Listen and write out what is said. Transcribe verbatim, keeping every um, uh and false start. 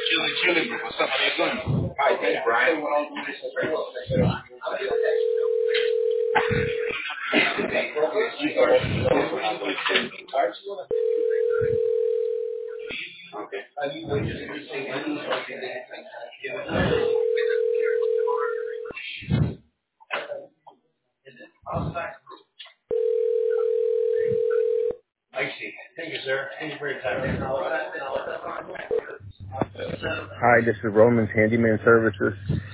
Chilling, chilling, bro. What's up? How you doing? Hi, thanks, Brian. I see. Thank you, sir. Thank you for your time. Hi, this is Roman's Handyman Services.